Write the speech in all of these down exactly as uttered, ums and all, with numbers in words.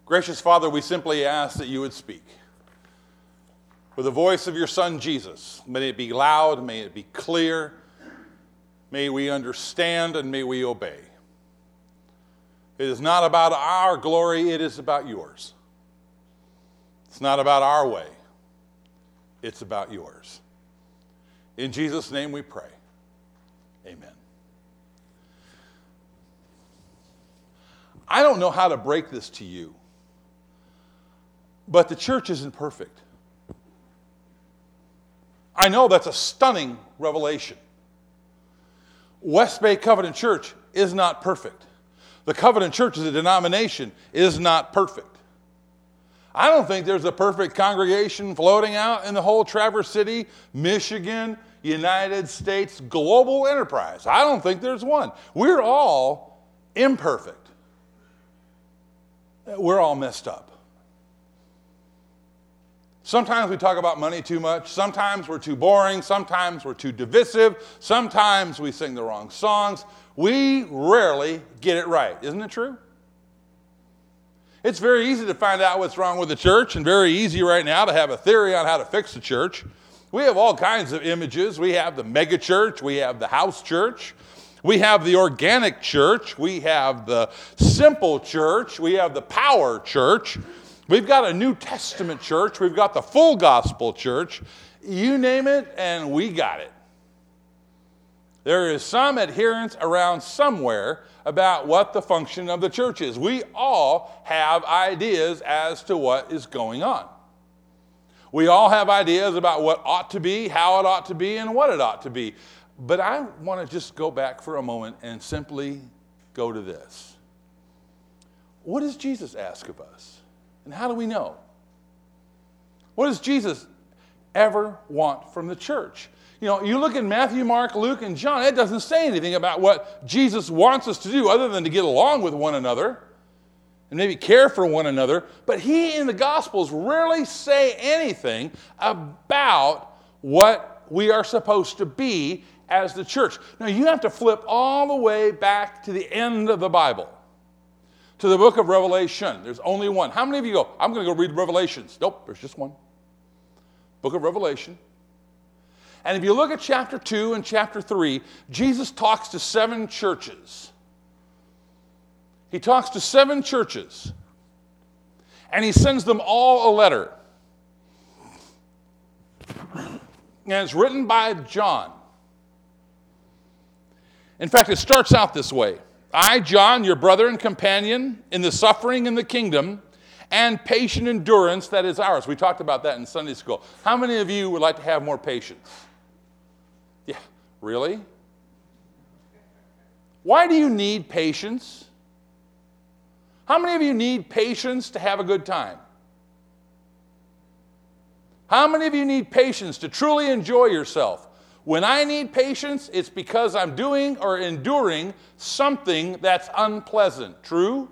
Gracious Father, we simply ask that you would speak. With the voice of your Son, Jesus, may it be loud, may it be clear, may we understand, and may we obey. It is not about our glory, it is about yours. It's not about our way, it's about yours. In Jesus' name we pray. Amen. I don't know how to break this to you, but the church isn't perfect. I know that's a stunning revelation. West Bay Covenant Church is not perfect. The Covenant Church as a denomination is not perfect. I don't think there's a perfect congregation floating out in the whole Traverse City, Michigan, United States global enterprise. I don't think there's one. We're all imperfect. We're all messed up. Sometimes we talk about money too much. Sometimes we're too boring. Sometimes we're too divisive. Sometimes we sing the wrong songs. We rarely get it right. Isn't it true? It's very easy to find out what's wrong with the church, and very easy right now to have a theory on how to fix the church. We have all kinds of images. We have the mega church. We have the house church. We have the organic church. We have the simple church. We have the power church. We've got a New Testament church. We've got the full gospel church. You name it, and we got it. There is some adherence around somewhere about what the function of the church is. We all have ideas as to what is going on. We all have ideas about what ought to be, how it ought to be, and what it ought to be. But I want to just go back for a moment and simply go to this. What does Jesus ask of us? And how do we know? What does Jesus ever want from the church? You know, you look at Matthew, Mark, Luke, and John, it doesn't say anything about what Jesus wants us to do other than to get along with one another and maybe care for one another. But he in the Gospels rarely say anything about what we are supposed to be as the church. Now, you have to flip all the way back to the end of the Bible, to the book of Revelation. There's only one. How many of you go, I'm going to go read Revelations? Nope, there's just one. Book of Revelation. And if you look at chapter two and chapter three, Jesus talks to seven churches. He talks to seven churches. And he sends them all a letter. And it's written by John. In fact, it starts out this way. I, John, your brother and companion in the suffering in the kingdom and patient endurance that is ours. We talked about that in Sunday school. How many of you would like to have more patience? Yeah, really? Why do you need patience? How many of you need patience to have a good time? How many of you need patience to truly enjoy yourself? When I need patience, it's because I'm doing or enduring something that's unpleasant. True?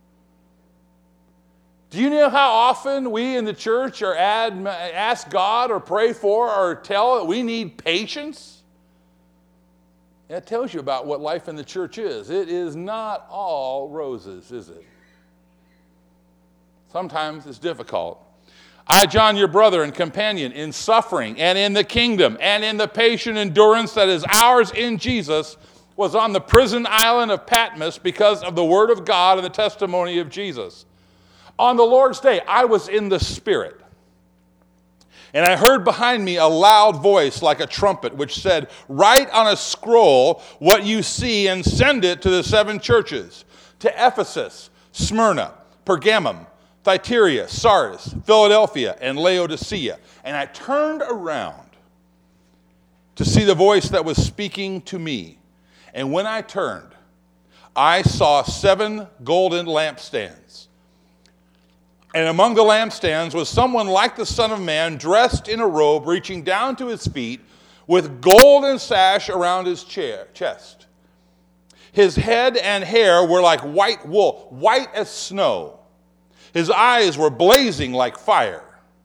Do you know how often we in the church are ad, ask God or pray for or tell that we need patience? That tells you about what life in the church is. It is not all roses, is it? Sometimes it's difficult. I, John, your brother and companion in suffering and in the kingdom and in the patient endurance that is ours in Jesus, was on the prison island of Patmos because of the word of God and the testimony of Jesus. On the Lord's day, I was in the Spirit. And I heard behind me a loud voice like a trumpet, which said, write on a scroll what you see and send it to the seven churches, to Ephesus, Smyrna, Pergamum, Thyatira, Sardis, Philadelphia, and Laodicea. And I turned around to see the voice that was speaking to me. And when I turned, I saw seven golden lampstands. And among the lampstands was someone like the Son of Man, dressed in a robe reaching down to his feet, with golden sash around his chair, chest. His head and hair were like white wool, white as snow. His eyes were blazing like fire.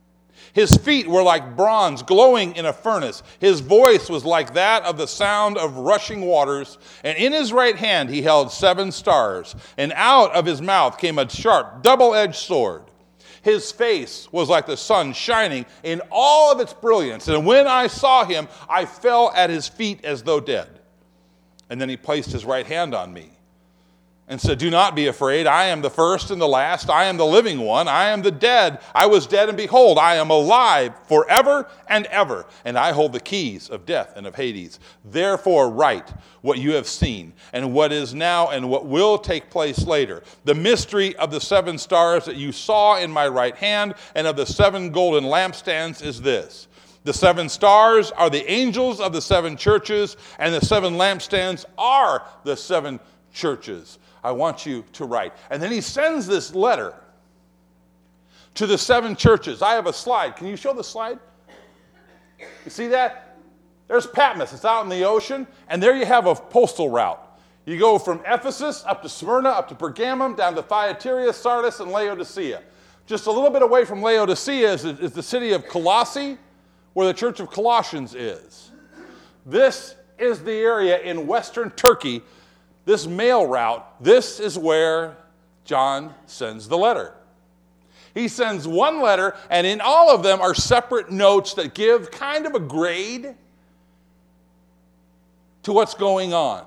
His feet were like bronze glowing in a furnace. His voice was like that of the sound of rushing waters. And in his right hand he held seven stars. And out of his mouth came a sharp, double-edged sword. His face was like the sun shining in all of its brilliance. And when I saw him, I fell at his feet as though dead. And then he placed his right hand on me and said, "Do not be afraid. I am the first and the last. I am the living one. I am the dead. I was dead, and behold, I am alive forever and ever. And I hold the keys of death and of Hades. Therefore write what you have seen, and what is now, and what will take place later. The mystery of the seven stars that you saw in my right hand, and of the seven golden lampstands is this. The seven stars are the angels of the seven churches, and the seven lampstands are the seven churches. I want you to write." And then he sends this letter to the seven churches. I have a slide. Can you show the slide? You see that? There's Patmos. It's out in the ocean. And there you have a postal route. You go from Ephesus up to Smyrna, up to Pergamum, down to Thyatira, Sardis, and Laodicea. Just a little bit away from Laodicea is, is the city of Colossae, where the church of Colossians is. This is the area in western Turkey. This mail route, this is where John sends the letter. He sends one letter, and in all of them are separate notes that give kind of a grade to what's going on.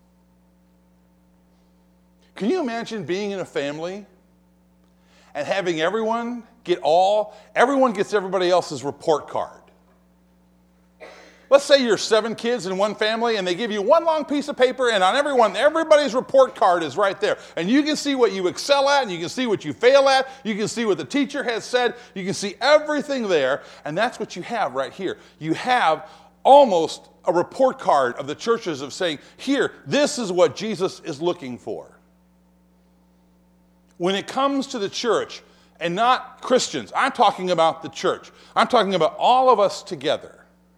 Can you imagine being in a family and having everyone get all, everyone gets everybody else's report card? Let's say you're seven kids in one family, and they give you one long piece of paper, and on everyone, everybody's report card is right there. And you can see what you excel at, and you can see what you fail at. You can see what the teacher has said. You can see everything there, and that's what you have right here. You have almost a report card of the churches of saying, here, this is what Jesus is looking for. When it comes to the church, and not Christians, I'm talking about the church. I'm talking about all of us together.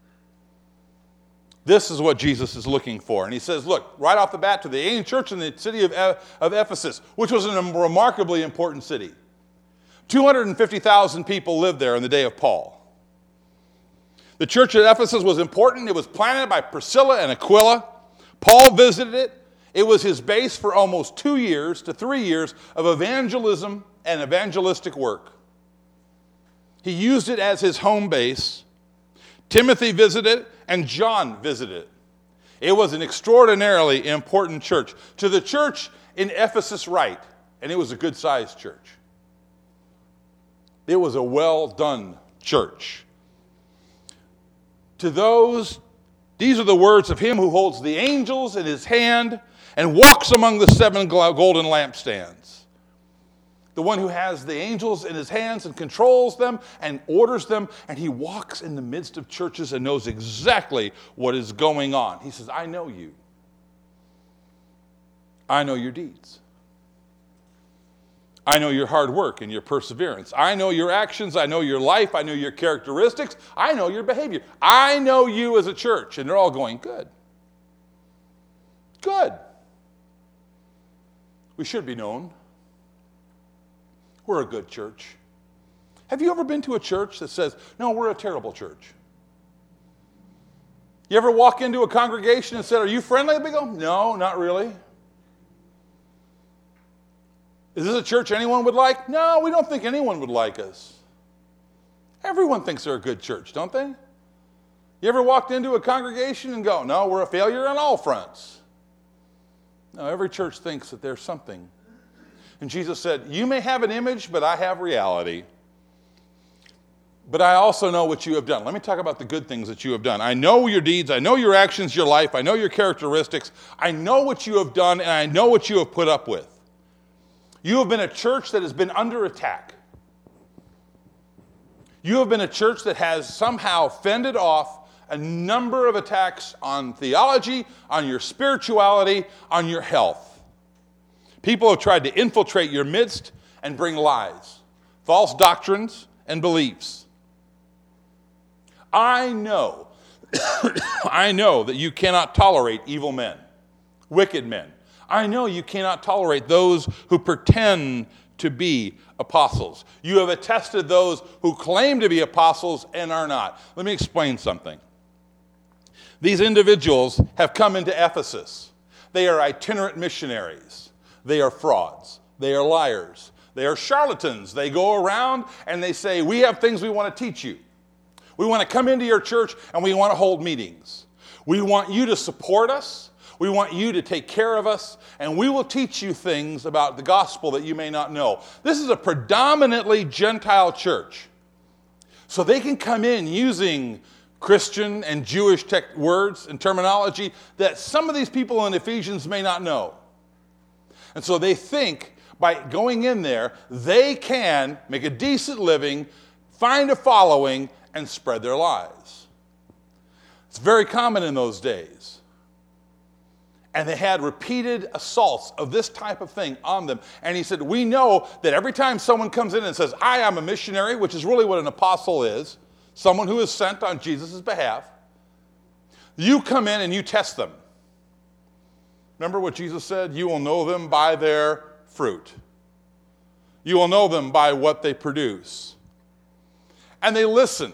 This is what Jesus is looking for. And he says, look, right off the bat, to the ancient church in the city of, of Ephesus, which was a remarkably important city. two hundred fifty thousand people lived there in the day of Paul. The church at Ephesus was important. It was planted by Priscilla and Aquila. Paul visited it. It was his base for almost two years to three years of evangelism and evangelistic work. He used it as his home base. Timothy visited it, and John visited it. It was an extraordinarily important church. To the church in Ephesus, right, and it was a good-sized church. It was a well-done church. To those, these are the words of him who holds the angels in his hand and walks among the seven golden lampstands. The one who has the angels in his hands and controls them and orders them, and he walks in the midst of churches and knows exactly what is going on. He says, I know you. I know your deeds. I know your hard work and your perseverance. I know your actions. I know your life. I know your characteristics. I know your behavior. I know you as a church. And they're all going, good. Good. We should be known. We're a good church. Have you ever been to a church that says, no, we're a terrible church? You ever walk into a congregation and said, are you friendly? They go, no, not really. Is this a church anyone would like? No, we don't think anyone would like us. Everyone thinks they're a good church, don't they? You ever walked into a congregation and go, no, we're a failure on all fronts? No, every church thinks that there's something. And Jesus said, you may have an image, but I have reality. But I also know what you have done. Let me talk about the good things that you have done. I know your deeds. I know your actions, your life. I know your characteristics. I know what you have done, and I know what you have put up with. You have been a church that has been under attack. You have been a church that has somehow fended off a number of attacks on theology, on your spirituality, on your health. People have tried to infiltrate your midst and bring lies, false doctrines, and beliefs. I know, I know that you cannot tolerate evil men, wicked men. I know you cannot tolerate those who pretend to be apostles. You have attested those who claim to be apostles and are not. Let me explain something. These individuals have come into Ephesus. They are itinerant missionaries. They are frauds. They are liars. They are charlatans. They go around and they say, we have things we want to teach you. We want to come into your church and we want to hold meetings. We want you to support us. We want you to take care of us, and we will teach you things about the gospel that you may not know. This is a predominantly Gentile church. So they can come in using Christian and Jewish tech words and terminology that some of these people in Ephesians may not know. And so they think by going in there, they can make a decent living, find a following, and spread their lies. It's very common in those days. And they had repeated assaults of this type of thing on them. And he said, we know that every time someone comes in and says, I am a missionary, which is really what an apostle is, someone who is sent on Jesus' behalf, you come in and you test them. Remember what Jesus said? You will know them by their fruit. You will know them by what they produce. And they listen.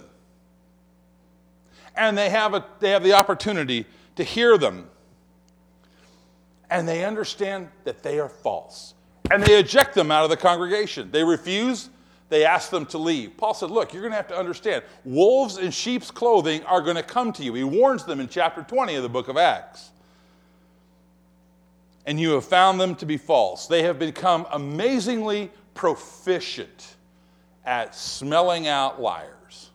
And they have, a, they have the opportunity to hear them. And they understand that they are false. And they eject them out of the congregation. They refuse. They ask them to leave. Paul said, look, you're going to have to understand, wolves in sheep's clothing are going to come to you. He warns them in chapter twenty of the book of Acts. And you have found them to be false. They have become amazingly proficient at smelling out liars.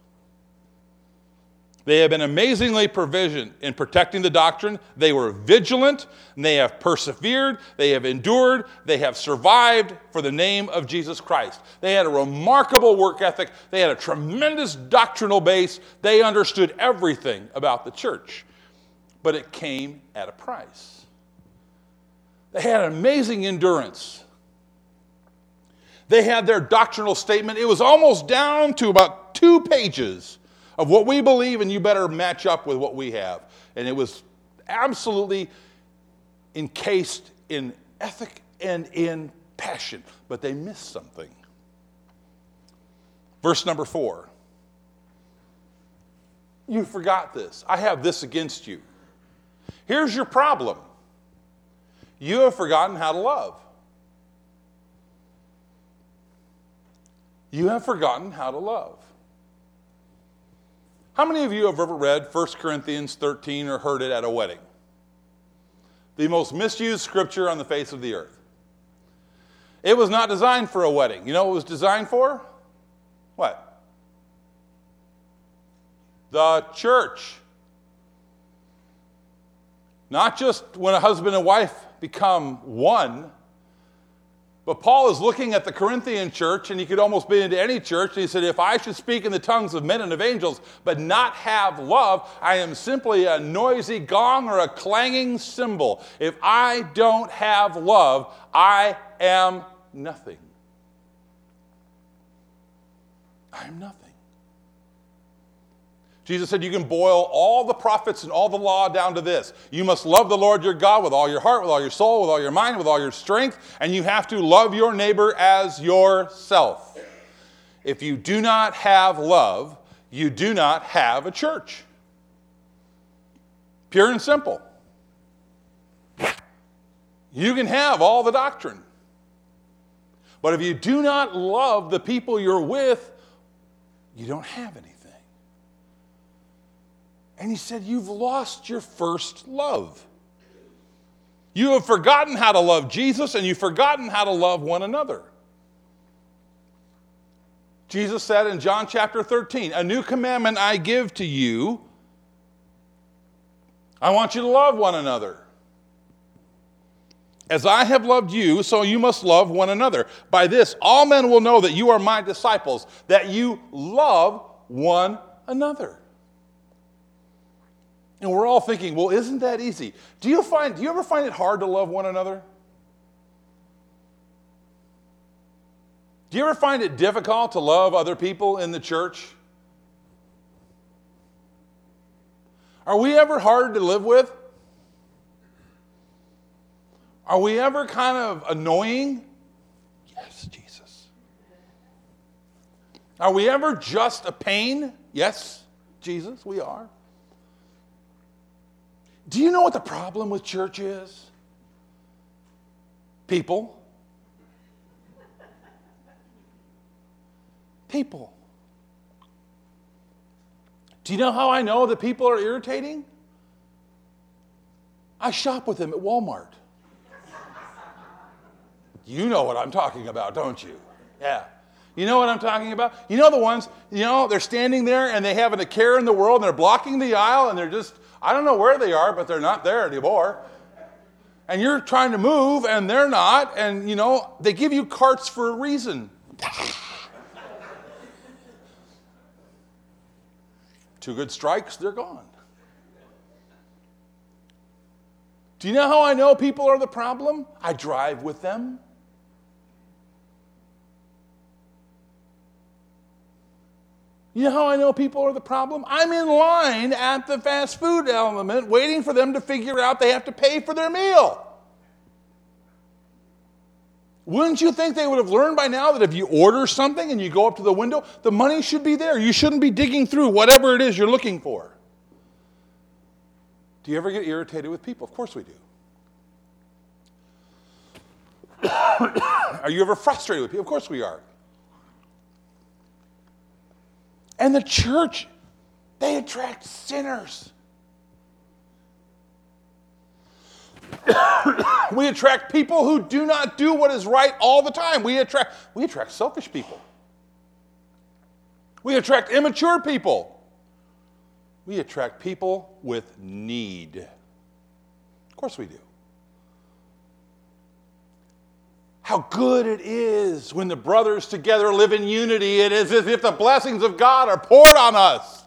They have been amazingly proficient in protecting the doctrine. They were vigilant, and they have persevered, they have endured, they have survived for the name of Jesus Christ. They had a remarkable work ethic. They had a tremendous doctrinal base. They understood everything about the church, but it came at a price. They had amazing endurance. They had their doctrinal statement. It was almost down to about two pages of what we believe, and you better match up with what we have. And it was absolutely encased in ethic and in passion. But they missed something. Verse number four. You forgot this. I have this against you. Here's your problem. You have forgotten how to love. You have forgotten how to love. How many of you have ever read First Corinthians thirteen or heard it at a wedding? The most misused scripture on the face of the earth. It was not designed for a wedding. You know what it was designed for? What? The church. Not just when a husband and wife become one, but Paul is looking at the Corinthian church, and he could almost be into any church, and he said, if I should speak in the tongues of men and of angels, but not have love, I am simply a noisy gong or a clanging cymbal. If I don't have love, I am nothing. I am nothing. Jesus said you can boil all the prophets and all the law down to this. You must love the Lord your God with all your heart, with all your soul, with all your mind, with all your strength, and you have to love your neighbor as yourself. If you do not have love, you do not have a church. Pure and simple. You can have all the doctrine. But if you do not love the people you're with, you don't have anything. And he said, you've lost your first love. You have forgotten how to love Jesus, and you've forgotten how to love one another. Jesus said in John chapter thirteen, a new commandment I give to you. I want you to love one another. As I have loved you, so you must love one another. By this, all men will know that you are my disciples, that you love one another. And we're all thinking, well, isn't that easy? Do you find, do you ever find it hard to love one another? Do you ever find it difficult to love other people in the church? Are we ever hard to live with? Are we ever kind of annoying? Yes, Jesus. Are we ever just a pain? Yes, Jesus, we are. Do you know what the problem with church is? People. People. Do you know how I know that people are irritating? I shop with them at Walmart. You know what I'm talking about, don't you? Yeah. You know what I'm talking about? You know the ones, you know, they're standing there and they haven't a care in the world and they're blocking the aisle and they're just, I don't know where they are, but they're not there anymore. And you're trying to move and they're not, and you know, they give you carts for a reason. Two good strikes, they're gone. Do you know how I know people are the problem? I drive with them. You know how I know people are the problem? I'm in line at the fast food element waiting for them to figure out they have to pay for their meal. Wouldn't you think they would have learned by now that if you order something and you go up to the window, the money should be there. You shouldn't be digging through whatever it is you're looking for. Do you ever get irritated with people? Of course we do. Are you ever frustrated with people? Of course we are. And the church, they attract sinners. We attract people who do not do what is right all the time. We attract, we attract selfish people. We attract immature people. We attract people with need. Of course we do. How good it is when the brothers together live in unity. It is as if the blessings of God are poured on us.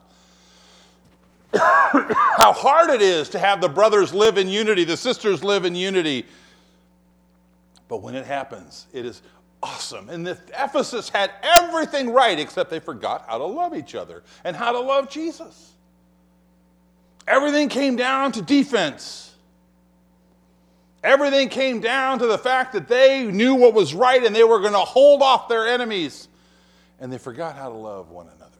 How hard it is to have the brothers live in unity, the sisters live in unity. But when it happens, it is awesome. And the Ephesus had everything right except they forgot how to love each other and how to love Jesus. Everything came down to defense. Everything came down to the fact that they knew what was right and they were going to hold off their enemies. And they forgot how to love one another.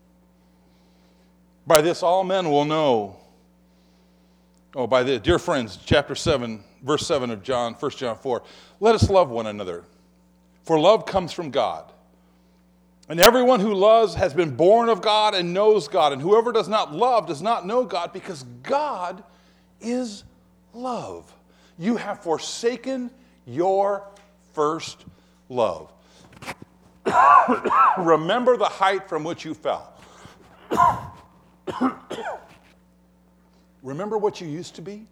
By this all men will know. Oh, by this, dear friends, chapter seven, verse seven of John, First John four. Let us love one another, for love comes from God. And everyone who loves has been born of God and knows God. And whoever does not love does not know God, because God is love. You have forsaken your first love. Remember the height from which you fell. Remember what you used to be?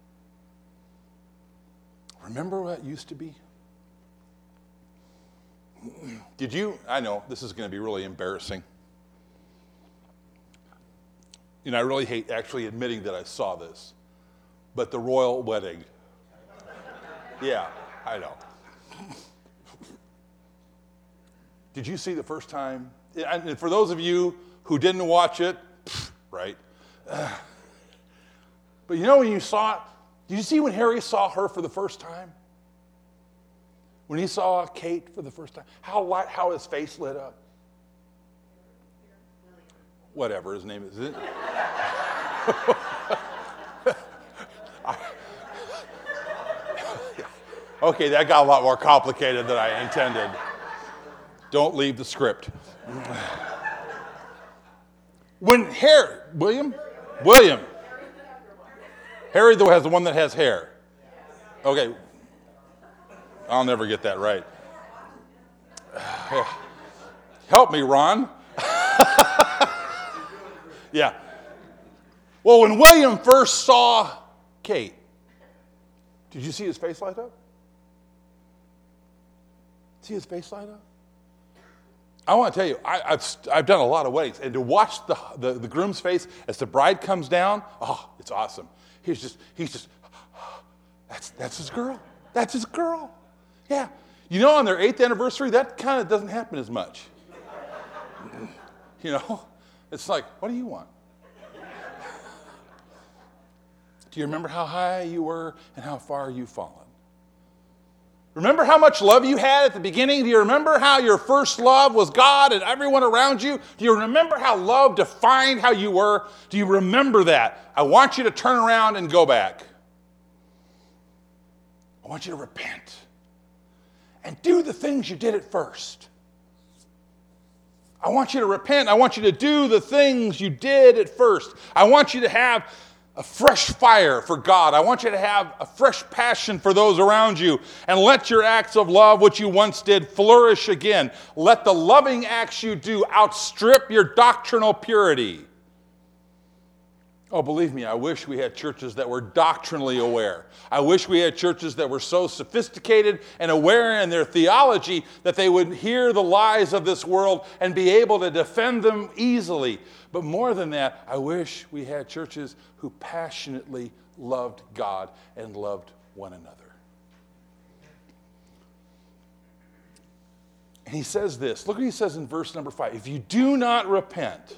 Remember what used to be? Did you, I know this is going to be really embarrassing. You know, I really hate actually admitting that I saw this. But the royal wedding. Yeah, I know. Did you see the first time? And for those of you who didn't watch it, right? Uh, but you know when you saw it, did you see when Harry saw her for the first time? When he saw Kate for the first time, how light, how his face lit up? Whatever his name is. Is it? Okay, that got a lot more complicated than I intended. Don't leave the script. When Harry, William? William. Harry though has the one that has hair. Okay. I'll never get that right. Help me, Ron. Yeah. Well, when William first saw Kate, did you see his face light up? See his face light up? I want to tell you, I, I've I've done a lot of weddings, and to watch the, the the groom's face as the bride comes down, oh, it's awesome. He's just he's just that's that's his girl. That's his girl. Yeah. You know, on their eighth anniversary, that kind of doesn't happen as much. You know, it's like, what do you want? Do you remember how high you were and how far you've fallen? Remember how much love you had at the beginning? Do you remember how your first love was God and everyone around you? Do you remember how love defined how you were? Do you remember that? I want you to turn around and go back. I want you to repent and do the things you did at first. I want you to repent. I want you to do the things you did at first. I want you to have a fresh fire for God. I want you to have a fresh passion for those around you. And let your acts of love, which you once did, flourish again. Let the loving acts you do outstrip your doctrinal purity. Oh, believe me, I wish we had churches that were doctrinally aware. I wish we had churches that were so sophisticated and aware in their theology that they would hear the lies of this world and be able to defend them easily. But more than that, I wish we had churches who passionately loved God and loved one another. And he says this. Look what he says in verse number five. If you do not repent,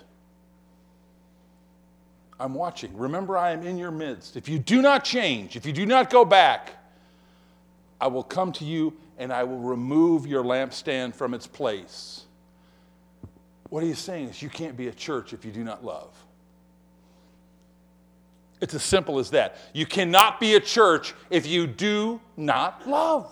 I'm watching. Remember, I am in your midst. If you do not change, if you do not go back, I will come to you and I will remove your lampstand from its place. What he's saying is you can't be a church if you do not love. It's as simple as that. You cannot be a church if you do not love.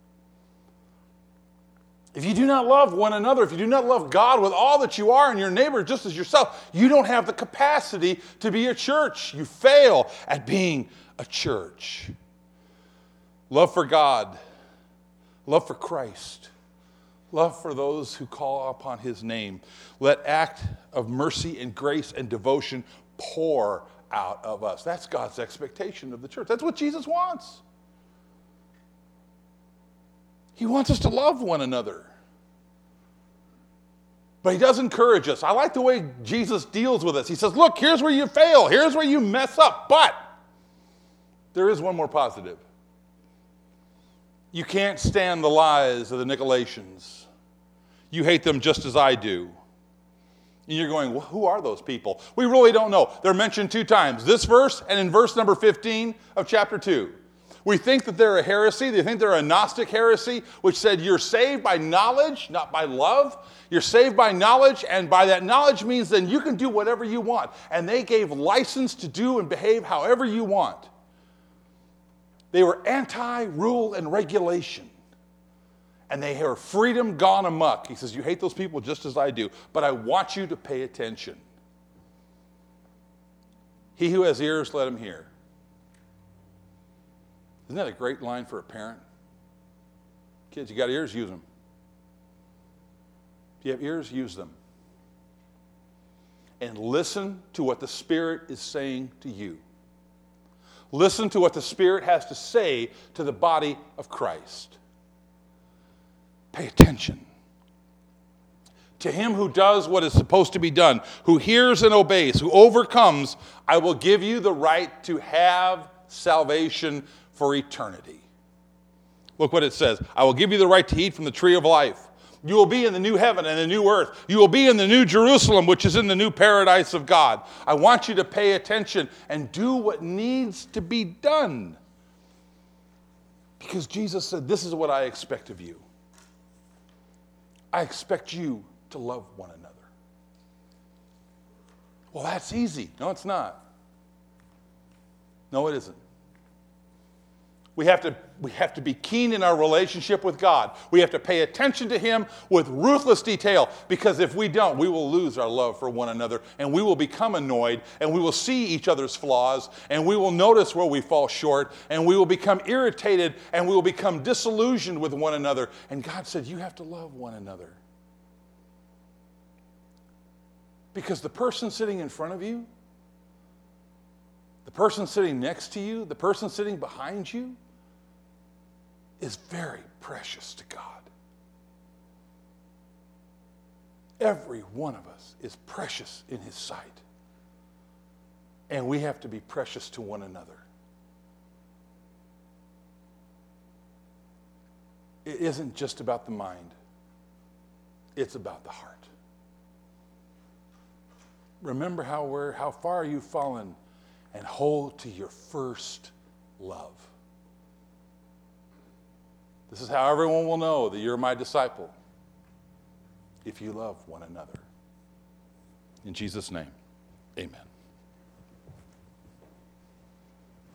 If you do not love one another, if you do not love God with all that you are and your neighbor just as yourself, you don't have the capacity to be a church. You fail at being a church. Love for God, love for Christ, love for those who call upon his name. Let act of mercy and grace and devotion pour out of us. That's God's expectation of the church. That's what Jesus wants. He wants us to love one another. But he does encourage us. I like the way Jesus deals with us. He says, look, here's where you fail. Here's where you mess up. But there is one more positive. You can't stand the lies of the Nicolaitans. You hate them just as I do. And you're going, well, who are those people? We really don't know. They're mentioned two times. This verse and in verse number fifteen of chapter two. We think that they're a heresy. They think they're a Gnostic heresy, which said you're saved by knowledge, not by love. You're saved by knowledge, and by that knowledge means then you can do whatever you want. And they gave license to do and behave however you want. They were anti-rule and regulation. And they were freedom gone amok. He says, you hate those people just as I do, but I want you to pay attention. He who has ears, let him hear. Isn't that a great line for a parent? Kids, you got ears, use them. If you have ears, use them. And listen to what the Spirit is saying to you. Listen to what the Spirit has to say to the body of Christ. Pay attention. To him who does what is supposed to be done, who hears and obeys, who overcomes, I will give you the right to have salvation for eternity. Look what it says. I will give you the right to eat from the tree of life. You will be in the new heaven and the new earth. You will be in the new Jerusalem, which is in the new paradise of God. I want you to pay attention and do what needs to be done. Because Jesus said, this is what I expect of you. I expect you to love one another. Well, that's easy. No, it's not. No, it isn't. We have to, we have to be keen in our relationship with God. We have to pay attention to him with ruthless detail, because if we don't, we will lose our love for one another, and we will become annoyed, and we will see each other's flaws, and we will notice where we fall short, and we will become irritated, and we will become disillusioned with one another. And God said, you have to love one another. Because the person sitting in front of you, the person sitting next to you, the person sitting behind you, is very precious to God. Every one of us is precious in his sight. And we have to be precious to one another. It isn't just about the mind. It's about the heart. Remember how, we're, how far you've fallen, and hold to your first love. This is how everyone will know that you're my disciple, if you love one another. In Jesus' name, amen.